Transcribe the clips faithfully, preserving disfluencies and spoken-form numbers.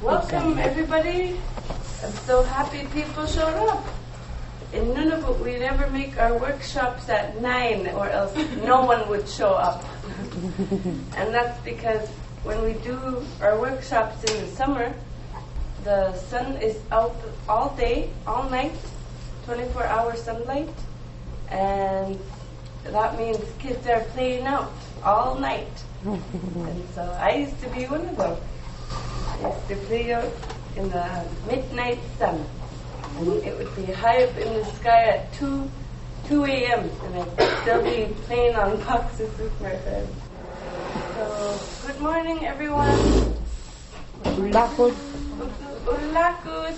Welcome everybody. I'm so happy people showed up. In Nunavut we never make our workshops at nine or else no one would show up. And that's because when we do our workshops in the summer, the sun is out all day, all night, twenty-four hour sunlight, and that means kids are playing out all night. And so I used to be one of them. I used to play out in the midnight sun, and it would be high up in the sky at two a.m. and I'd still be playing on boxes with my friends. So, good morning everyone. Ulakut. Ulakut.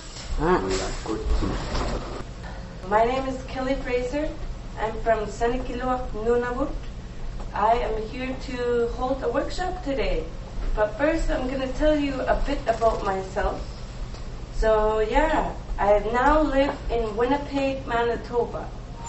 My name is Kelly Fraser. I'm from Sanikiluaq, Nunavut. I am here to hold a workshop today. But first I'm going to tell you a bit about myself. So yeah, I now live in Winnipeg, Manitoba.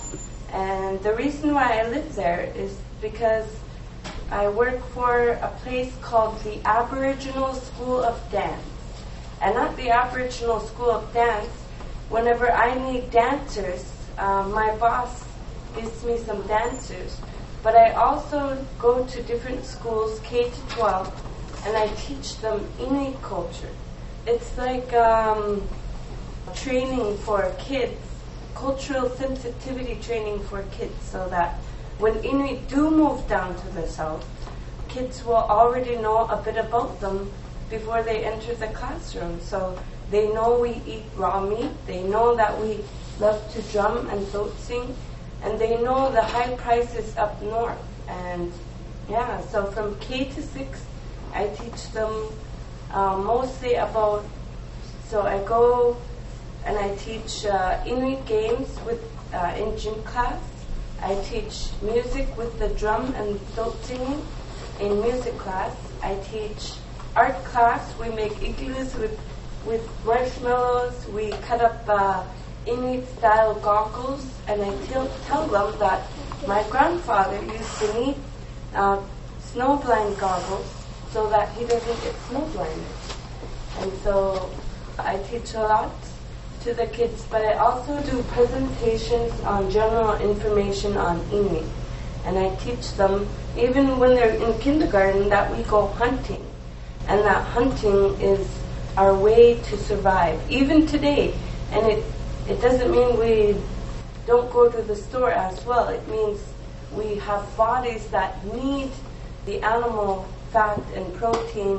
And the reason why I live there is because I work for a place called the Aboriginal School of Dance. And at the Aboriginal School of Dance, whenever I need dancers, um, my boss gives me some dancers. But I also go to different schools, K to twelve, and I teach them Inuit culture. It's like um, training for kids, cultural sensitivity training for kids, so that when Inuit do move down to the south, kids will already know a bit about them before they enter the classroom. So they know we eat raw meat, they know that we love to drum and throat sing, and they know the high prices up north. And yeah, so from K to six, I teach them uh, mostly about, so I go and I teach uh, Inuit games with uh, in gym class. I teach music with the drum and throat singing in music class. I teach art class. We make igloos with, with marshmallows. We cut up uh, Inuit-style goggles, and I tell, tell them that my grandfather used to need uh, snowblind goggles so that he doesn't get snowblinded. And so I teach a lot to the kids, but I also do presentations on general information on Inuit. And I teach them, even when they're in kindergarten, that we go hunting. And that hunting is our way to survive, even today. And it It doesn't mean we don't go to the store as well. It means we have bodies that need the animal fat and protein,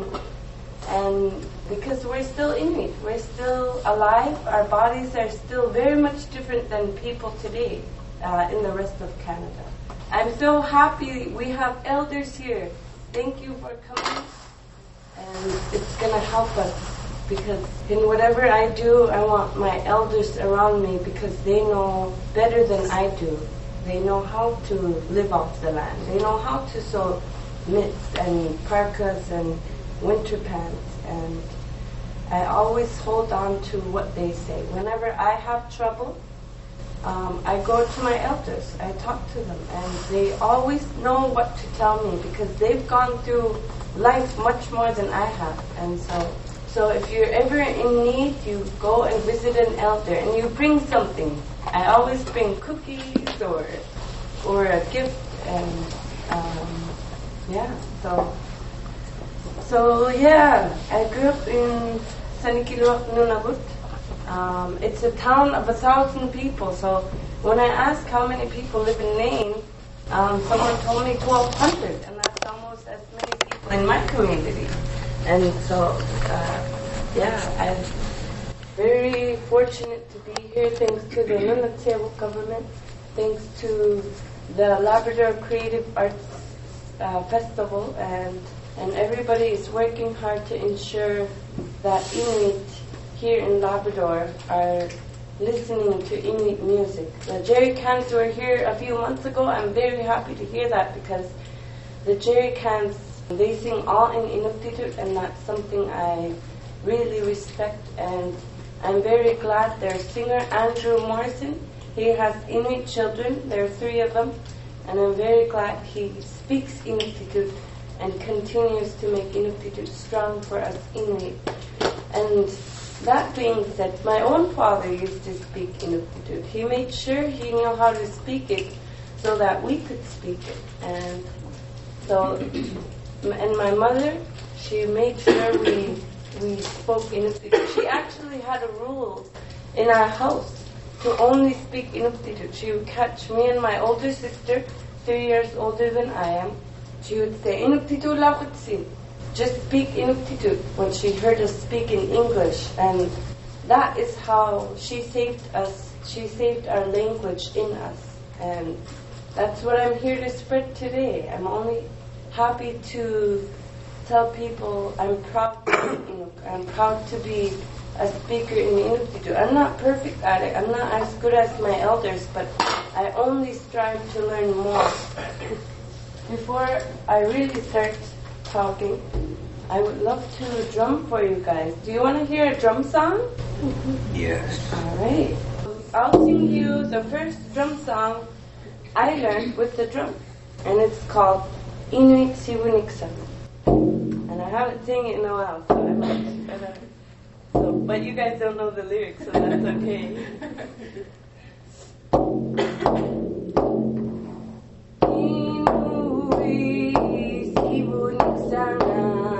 and because we're still Inuit, we're still alive, our bodies are still very much different than people today uh, in the rest of Canada. I'm so happy we have elders here. Thank you for coming, and it's going to help us. Because in whatever I do, I want my elders around me because they know better than I do. They know how to live off the land. They know how to sew mitts and parkas and winter pants. And I always hold on to what they say. Whenever I have trouble, um, I go to my elders. I talk to them. And they always know what to tell me because they've gone through life much more than I have. And so... So if you're ever in need, you go and visit an elder, and you bring something. I always bring cookies or or a gift, and um, yeah. So so yeah, I grew up in Sanikiluaq, Nunavut. Um, it's a town of a thousand people. So when I asked how many people live in Nain, um, someone told me twelve hundred, and that's almost as many people in my community. And so, uh, yeah, I'm very fortunate to be here thanks to the Nunavut government, thanks to the Labrador Creative Arts uh, Festival, and, and everybody is working hard to ensure that Inuit here in Labrador are listening to Inuit music. The jerry cans were here a few months ago. I'm very happy to hear that because the jerry cans, they sing all in Inuktitut, and that's something I really respect. And I'm very glad their singer, Andrew Morrison, he has Inuit children. There are three of them. And I'm very glad he speaks Inuktitut and continues to make Inuktitut strong for us Inuit. And And that being said, my own father used to speak Inuktitut. He made sure he knew how to speak it so that we could speak it. And so, and my mother, she made sure we we spoke Inuktitut. She actually had a rule in our house to only speak Inuktitut. She would catch me and my older sister, three years older than I am. She would say, Inuktitut lakutsin. Just speak Inuktitut when she heard us speak in English. And that is how she saved us. She saved our language in us. And that's what I'm here to spread today. I'm only happy to tell people I'm proud to be Inuk. I'm proud to be a speaker in Inuktitut. I'm not perfect at it. I'm not as good as my elders, but I only strive to learn more. Before I really start talking, I would love to drum for you guys. Do you want to hear a drum song? Yes. All right. I'll sing you the first drum song I learned with the drum, and it's called Inuit Sivuniksa. And I haven't sang it in a while, so I might. Uh, so, but you guys don't know the lyrics, so that's okay. Inuit Sivuniksa.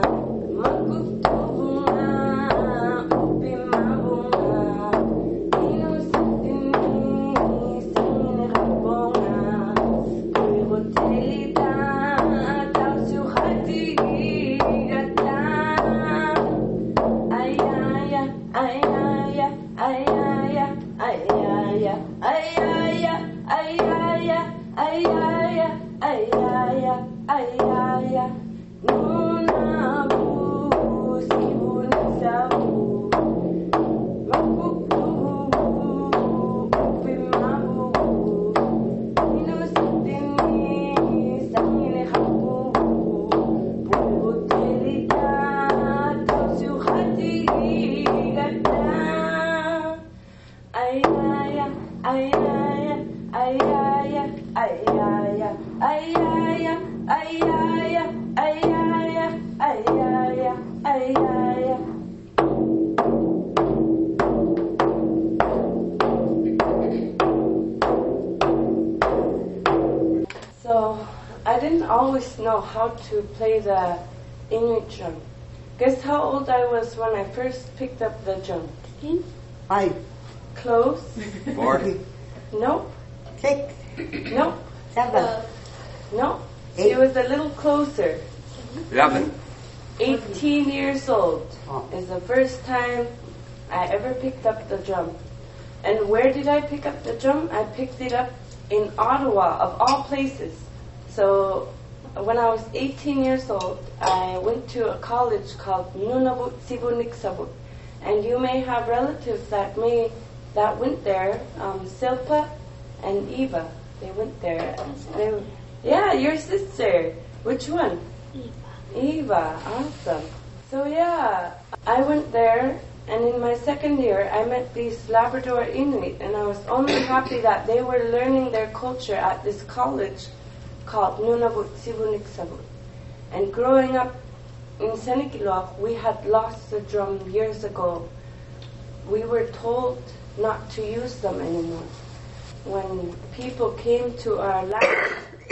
So, I didn't always know how to play the Inuit drum. Guess how old I was when I first picked up the drum? Five. Close? Four. Nope. Six. Nope. Seven. Nope. Eight. It was a little closer. Eleven. eighteen years old Oh. is the first time I ever picked up the drum. And where did I pick up the drum? I picked it up in Ottawa, of all places. So when I was eighteen years old, I went to a college called Nunavut Sivuniksavut. And you may have relatives that may that went there, um, Silpa and Eva. They went there. They, yeah, your sister. Which one? Eva, awesome. So yeah, I went there, and in my second year, I met these Labrador Inuit, and I was only happy that they were learning their culture at this college called Nunavut Sivuniksavut. And growing up in Senekiluaq, we had lost the drum years ago. We were told not to use them anymore. When people came to our land,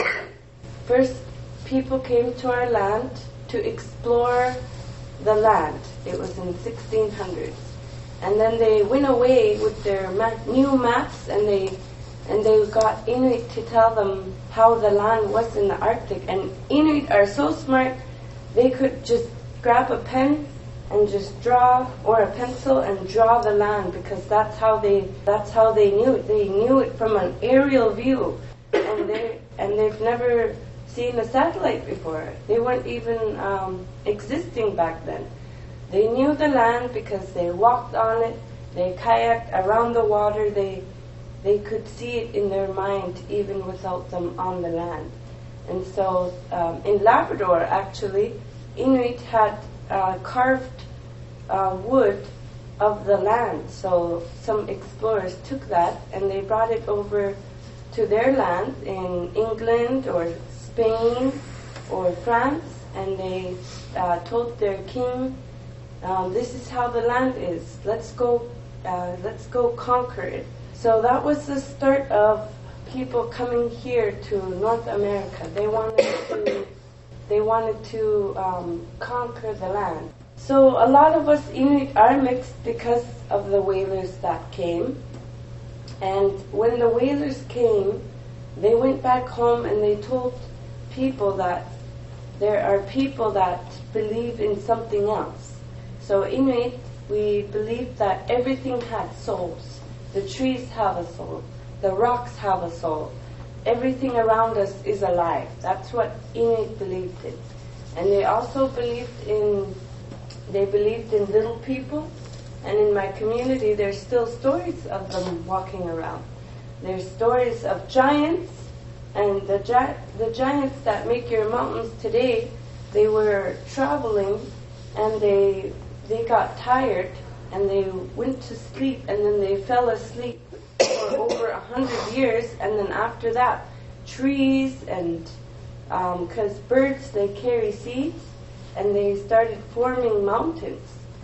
first people came to our land to explore the land. It was in sixteen hundreds. And then they went away with their ma- new maps, and they and they got Inuit to tell them how the land was in the Arctic. And Inuit are so smart, they could just grab a pen and just draw, or a pencil, and draw the land, because that's how they that's how they knew it. They knew it from an aerial view, and they and they've never seen a satellite before. They weren't even um, existing back then. They knew the land because they walked on it. They kayaked around the water. They they could see it in their mind even without them on the land. And so um, in Labrador, actually, Inuit had uh, carved uh, wood of the land. So some explorers took that and they brought it over to their land in England or Spain or France, and they uh, told their king Um, this is how the land is. Let's go, uh, let's go conquer it. So that was the start of people coming here to North America. They wanted to, they wanted to um, conquer the land. So a lot of us Inuit are mixed because of the whalers that came. And when the whalers came, they went back home and they told people that there are people that believe in something else. So Inuit, we believe that everything had souls. The trees have a soul. The rocks have a soul. Everything around us is alive. That's what Inuit believed in. And they also believed in, they believed in little people. And in my community, there's still stories of them walking around. There's stories of giants, and the, gi- the giants that make your mountains today, they were traveling, and they they got tired, and they went to sleep, and then they fell asleep for over a hundred years, and then after that, trees and because um, birds, they carry seeds, and they started forming mountains.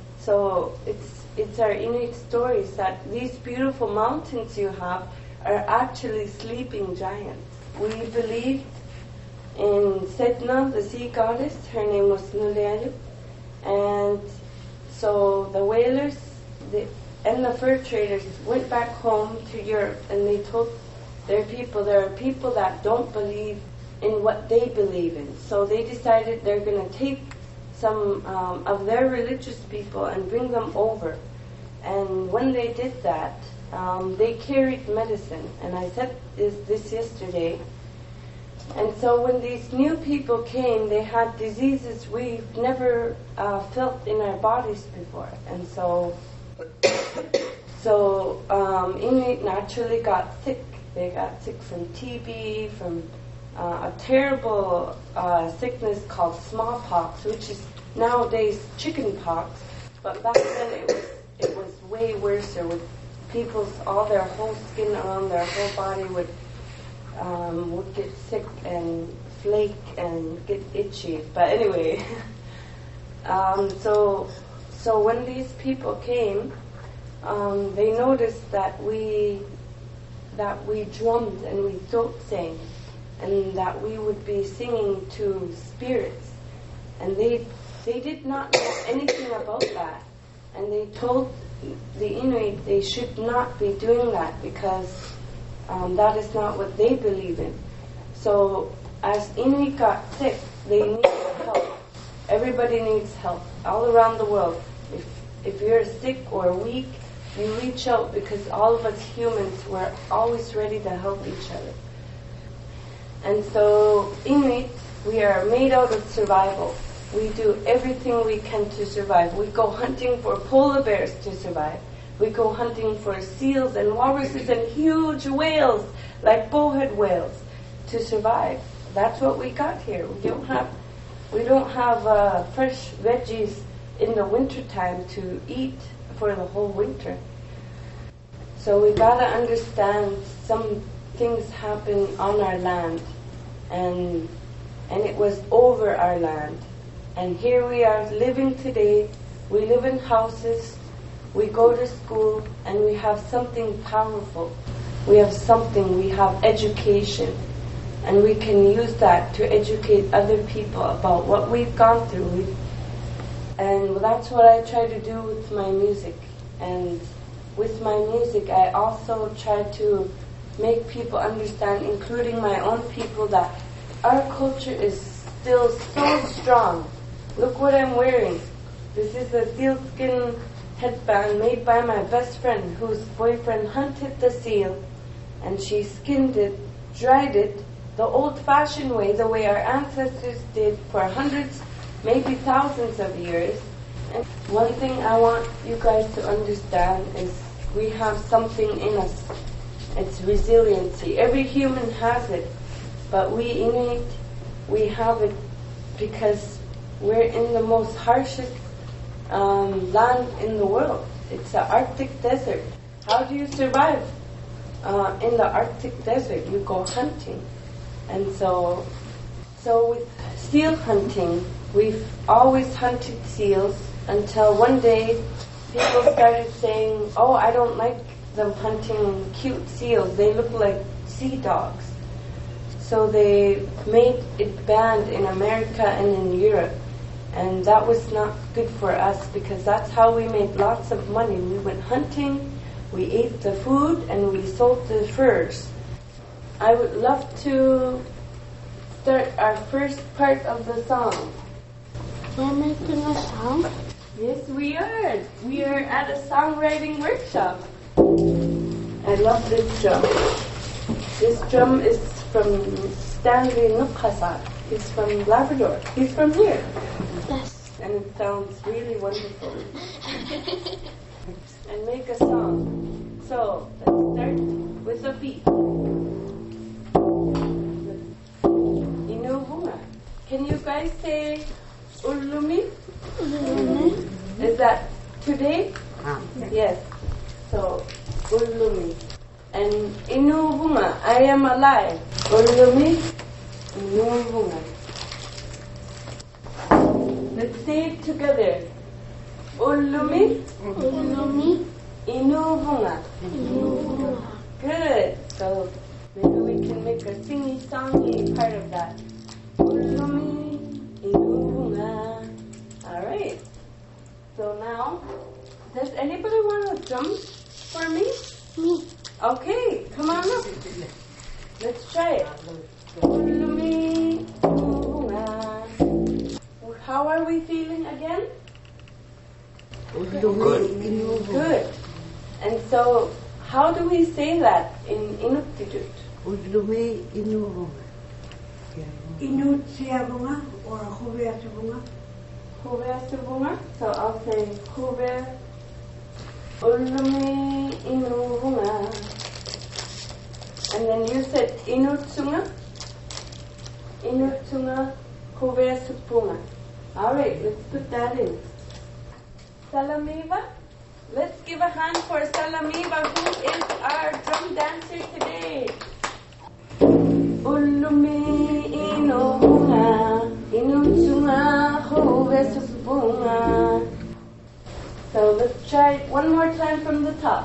So it's it's our Inuit stories that these beautiful mountains you have are actually sleeping giants. We believed in Sedna, the sea goddess. Her name was Nulealu. And so the whalers the, and the fur traders went back home to Europe, and they told their people, there are people that don't believe in what they believe in. So they decided they're going to take some um, of their religious people and bring them over. And when they did that, um, they carried medicine. And I said this, this yesterday. And so when these new people came, they had diseases we've never uh, felt in our bodies before. And so, so um, Inuit naturally got sick. They got sick from T B, from uh, a terrible uh, sickness called smallpox, which is nowadays chicken pox, but back then it was it was way worse. With people's all their whole skin around their whole body would um, would get sick and flake and get itchy. But anyway, um, so so when these people came, um, they noticed that we that we drummed and we throat sang, and that we would be singing to spirits, and they. They did not know anything about that, and they told the Inuit they should not be doing that because um, that is not what they believe in. So as Inuit got sick, they needed help. Everybody needs help all around the world. If if you're sick or weak, you reach out, because all of us humans, we're always ready to help each other. And so Inuit, we are made out of survival. We do everything we can to survive. We go hunting for polar bears to survive. We go hunting for seals and walruses and huge whales, like bowhead whales, to survive. That's what we got here. We don't have, we don't have uh, fresh veggies in the wintertime to eat for the whole winter. So we gotta understand some things happen on our land, and and it was over our land. And here we are living today. We live in houses, we go to school, and we have something powerful. We have something, we have education. And we can use that to educate other people about what we've gone through. We've, and that's what I try to do with my music. And with my music, I also try to make people understand, including my own people, that our culture is still so strong. Look what I'm wearing. This is a sealskin headband made by my best friend, whose boyfriend hunted the seal, and she skinned it, dried it, the old-fashioned way, the way our ancestors did for hundreds, maybe thousands of years. And one thing I want you guys to understand is we have something in us. It's resiliency. Every human has it, but we Inuit, we have it because we're in the most harshest um, land in the world. It's the Arctic desert. How do you survive uh, in the Arctic desert? You go hunting. And so, so with seal hunting, we've always hunted seals. until one day people started saying, oh, I don't like them hunting cute seals. They look like sea dogs. So they made it banned in America and in Europe. And that was not good for us because that's how we made lots of money. We went hunting, we ate the food, and we sold the furs. I would love to start our first part of the song. We're making a song? Yes, we are. We are at a songwriting workshop. I love this drum. This drum is from Stanley Nukhasa. He's from Labrador. He's from here. Yes. And it sounds really wonderful. And make a song. So, let's start with a beat. Inuhunga. Can you guys say Ulumi? Ulumi. Is that today? Ah. Yes. So, Ulumi. And Inuhunga, I am alive. Ulumi, Inuhunga. Let's say it together. Ulumi, Ulumi. Inuhunga. Inuhunga. Good. So maybe we can make a singy songy part of that. Ulumi, Inuhunga. All right. So now, does anybody want to jump for me? Me. Okay, come on up. Let's try it. Ulumi, Inuhunga. How are we feeling again? Good. Good. And so, how do we say that in Inuktitut? Ulumi inuhunga. Inut siabunga or Huvea Sabunga. Huvea Subunga. So I'll say Huvea Ulumi Inuhunga. And then you said Inutsunga. Inutsunga Huvea Subunga. All right, let's put that in. Salamiva. Let's give a hand for Salamiva, who is our drum dancer today. Ulumi Inuhunga, Inutsunga Huvea Subunga. So let's try it one more time from the top.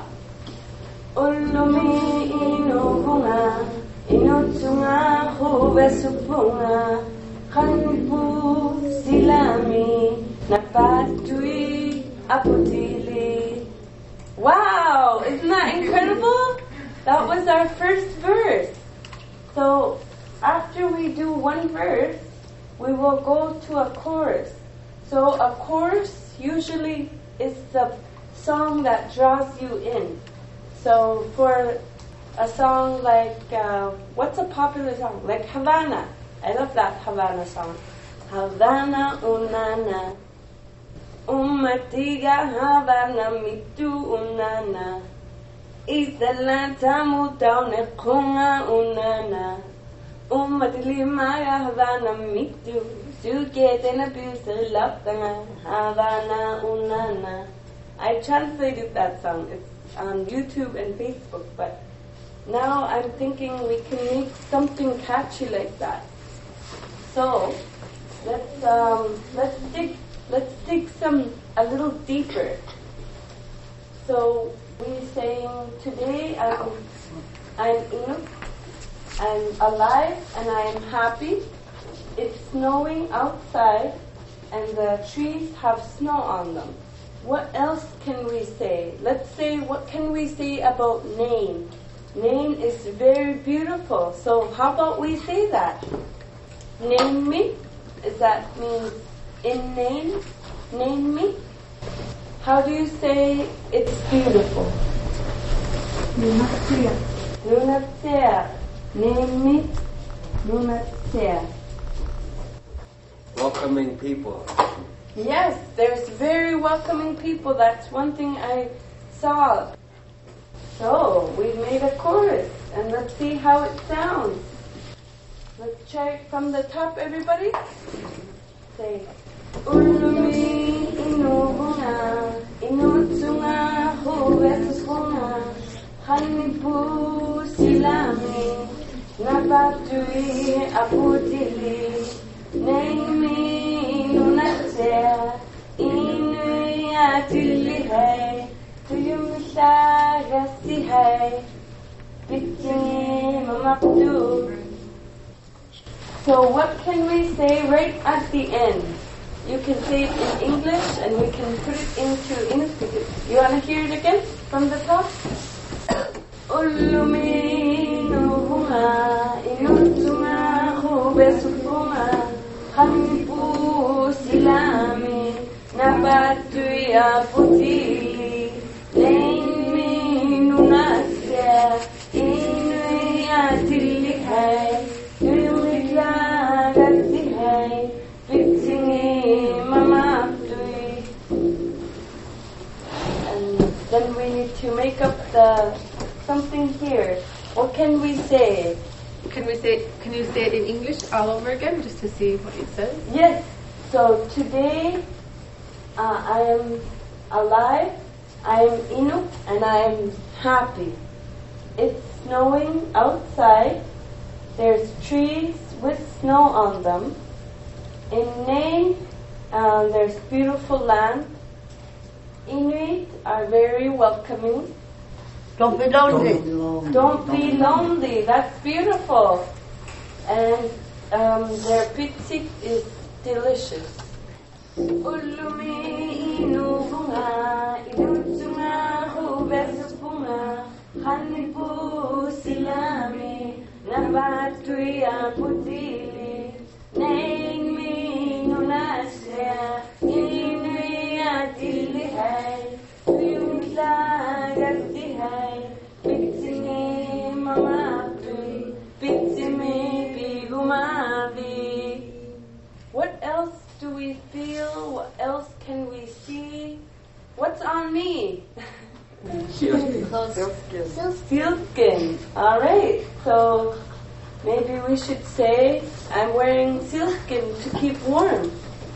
Ulumi Inuhunga, Inutsunga Huvea Subunga. Hanpu silami napatui aputili. Wow, isn't that incredible? That was our first verse. So after we do one verse, we will go to a chorus. So a chorus usually is the song that draws you in. So for a song like, uh, what's a popular song? Like Havana. I love that Havana song. Havana unana, umatiga Havana mitu unana, italanta mutaune kunga unana, umatili maya Havana mitu, sukete na bisa laptanga Havana unana. I translated that song. It's on YouTube and Facebook, but now I'm thinking we can make something catchy like that. So let's um, let's dig let's dig some a little deeper. So we're saying today I'm I'm Inuk, I'm alive and I am happy. It's snowing outside and the trees have snow on them. What else can we say? Let's say, what can we say about name? Name is very beautiful. So how about we say that? Name me? Does that mean in name? Name me? How do you say it's beautiful? Nunatia. Nunatsea. Name me? Nunatsea. Welcoming people. Yes, there's very welcoming people. That's one thing I saw. So, we've made a chorus, and let's see how it sounds. Let's try it from the top, everybody. Say, Ulumi inuhunga, inutsunga huvetusunga, hanipu silami, napatui aputili, neimi nunatsea, inu Tuyumishagasihay, Pitsingi Mamaptu. So what can we say right at the end? You can say it in English and we can put it into Inuktitut. You want to hear it again from the top? Uluminuhunga, inutunga hubesupunga, hanipu silami, nabatuya putili, neinu nasya, inuya tilihai, yuyumiklagatihai, pitsingi mamaptui. And then we need to make up the something here. What can we say? Can we say? Can you say it in English all over again, just to see what it says? Yes. So today, uh, I am alive. I am Inuk, and I am happy. It's snowing outside. There's trees with snow on them. In Nain, uh, there's beautiful land. Inuit are very welcoming. Don't be lonely. Don't be lonely. That's beautiful. And um, their pitsik is delicious. Ulumi inubunga, inutunga hubesupunga, hanipu silami, nabatuya putili, neimi nunasya, inuya tilihai, uyumtlagatihay, pitsingi mamaptui, pitsimi pigumavi. What else do we feel? What else can we see? What's on me? Sealskin. All right. So maybe we should say I'm wearing sealskin to keep warm.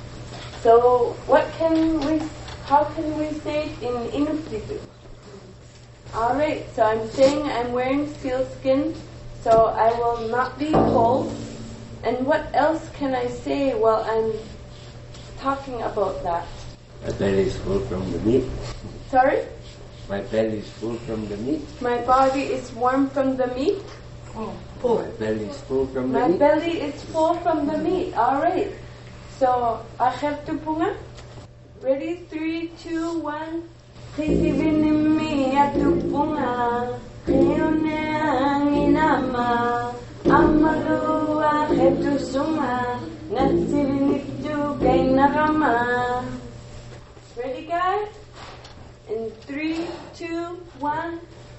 So what can we? How can we say it in Inuktitut? All right. So I'm saying I'm wearing sealskin, so I will not be cold. And what else can I say while I'm talking about that? My belly is full from the meat. Sorry? My belly is full from the meat. My body is warm from the meat. Oh, My belly is full from the My meat. belly is full from the meat. All right. So, akhir tupunga. Ready? Three, two, one. Kisivinimi atupunga. Kiyuneang inama. Amalu akhir tusunga. Natsivinitu kay nakama. Ready, guys? In three, two, one.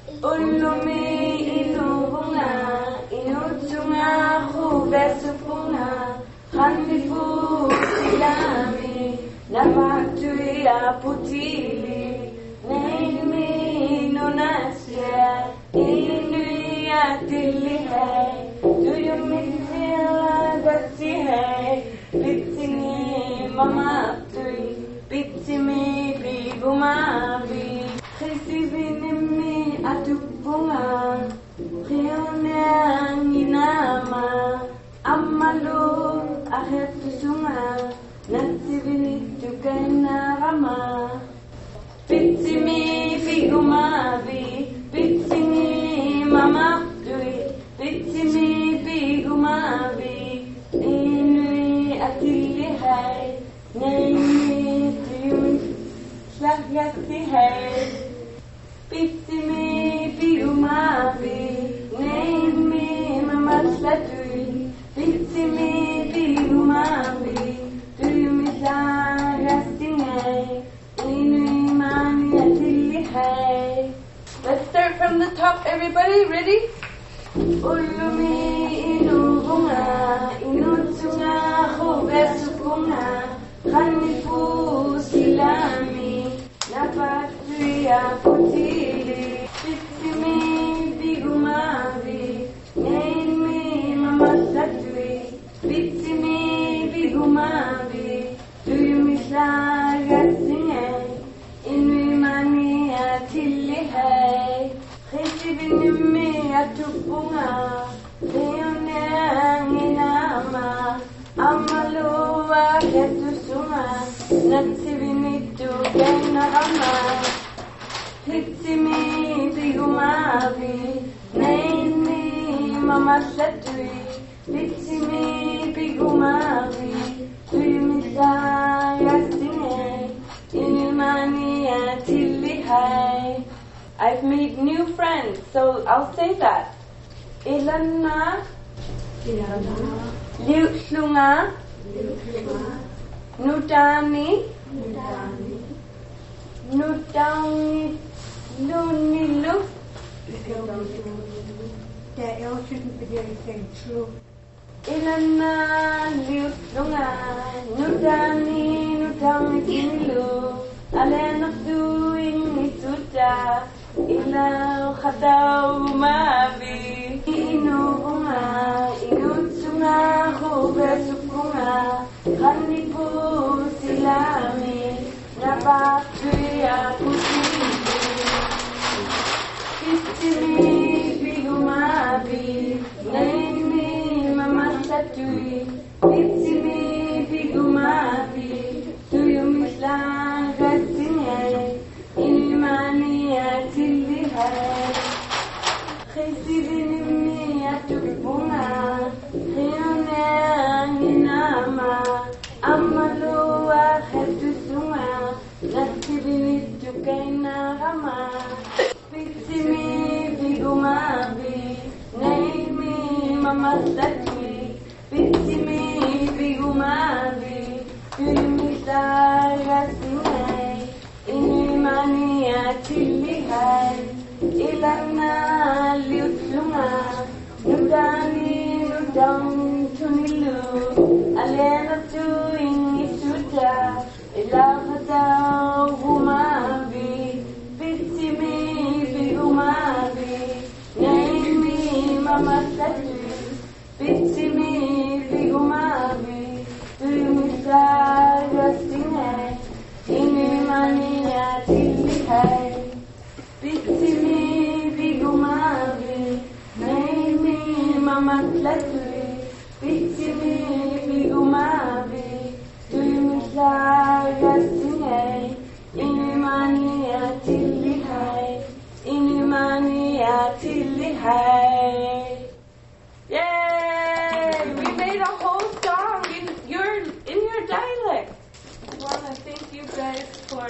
Ulumi inubunga, inutunga hubesupunga, hanifu silami, nabatuya putili, neimi nunasya, inuya tilihai, tuyumithila gatihai, pitsingi mamaptui, pitsimi pigumavi, khisivinimi atupunga, khiyuneang inama, amalu ahetusunga, natsivinitu kainarama, pitsimi pigumavi, pitsingi mamaptui, pitsimi pigumavi, inui atilihai, neimi tuyumi slagyatihai, pitsimi pigumavi, neimi mamaslatui, pitsimi pigumavi, tuyumi slagyatihai, inui mani atilihai. Let's start from the top, everybody. Ready? Ulumi inubunga, inutunga hubesupunga, hanifu silami, napatuya putili, pitsimi pigumavi, neimi mamaslatui, pitsimi pigumavi, tuyumislagasingai, inui mani atilihai, khisivinimi atupunga, khiyuneang inama, amaluwa ketusunga, natsivinitu kainarama. Hitsimi bigumavi, naini mama shatui. Hitsimi bigumavi, tuimisa yasine, inimani atili hai. I've made new friends, so I'll say that. Ilana, Liutlunga, Nudani, Nudani, Lunilu. Der L shouldn't be anything true. Ilana, Liutlunga, Nudani, Nudani, Lunilu. Alena doing ituta, ila khadau mavi. Inunga, inutsunga, hubesukunga, hanipu silami, napatria kusiri. Kitiri bigumavi, naimi mama satui. Kitiri bigumavi, tuyumisla gatinye, inimani atili hai. Khisirinimi atubunga, khiyone ninama, amalua khetusunga, nasibini tukaina rama. Pitimi bigumavi, naimi mama satui. Pitimi bigumavi, tuyumisa gatinye, inimani atili hai. Ilana liutlunga, nudani nudang tunilu, alena tuing isuta, ilakata gumavi, pitimi bigumavi, naimi mama satui, pitimi bigumavi, tuyumisa gasine, inimani atili hai. Pitimi bigumavi, naimi mama tlatui. Pitimi bigumavi, tuyumisa gasine, inimani atili hai, inimani atili hai. Yay! We made a whole song in your in your dialect. I want to thank you guys for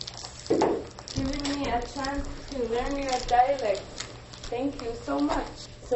giving me a chance to learn your dialect. Thank you so much.